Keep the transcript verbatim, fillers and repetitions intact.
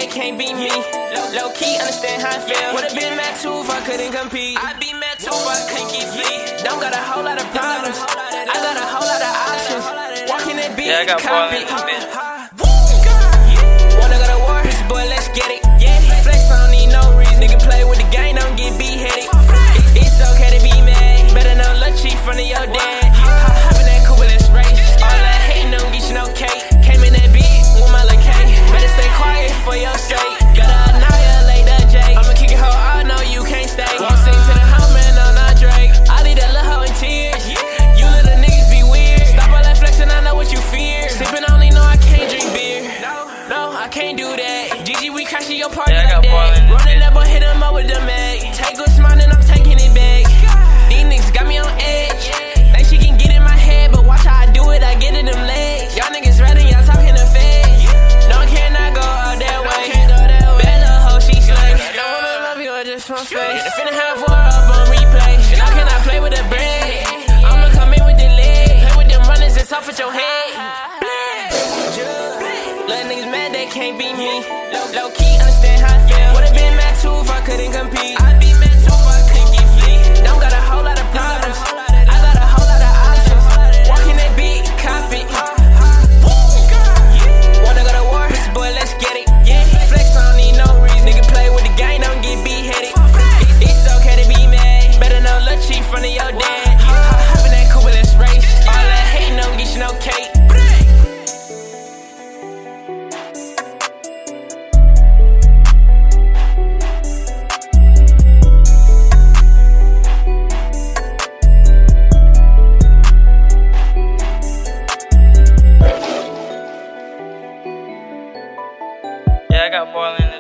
can't beat me. Low key, understand how I feel. Would've been mad too if I couldn't compete. I'd be mad too if I couldn't get free. Don't got a whole lot of problems. I got a whole lot of options. Walking that beat, yeah, I got copy. Wanna go to war, bitch, boy, let's get it. Flex, I don't need no reason. Nigga play with the game, don't get beat-headed. It's okay to be mad. Better know love cheat in front of your dad. Hop in that coupe, let's race. All that hating don't get you no cake. Came in that beat with my little cake. Better stay quiet for your sake. Gotta annihilate that Jake. I'ma kick it hoe, I know you can't stay. Won't sing to the homie, no, not Drake. I leave that little hoe in tears. You little niggas be weird. Stop all that flexing, I know what you fear. Sippin' only know I can't drink beer. No, I can't do that. G G, we crashing your party yeah, like that. Running up, but hit him up with the mag. Take a smile and I'm taking it back. These niggas got me on edge. Think she can get in my head, but watch how I do it, I get in them legs. Y'all niggas ready, y'all talking the feds. No, can I go all that way? Bad little hoe, she slay. Don't wanna love you or just one face. Finna have war up on replay. Now can I play with the bread? I'ma come in with the leg. Play with them runners, it's off with your head. Little niggas mad, they can't beat me. Low key, understand how I feel. Would've been mad too if I couldn't compete. I'd be mad too if I couldn't get free. Don't got a whole lot of problems. I got a whole lot of options. Walking that beat, copy. Wanna go to war, bitch, boy, let's get it. Flex, I don't need no reason. Nigga play with the game, don't get beat-headed. It's okay to be mad. Better know love cheat in front of your dad. Hop in that coupe, let's race. All that hating don't get you no cake. Yeah, I got boiling.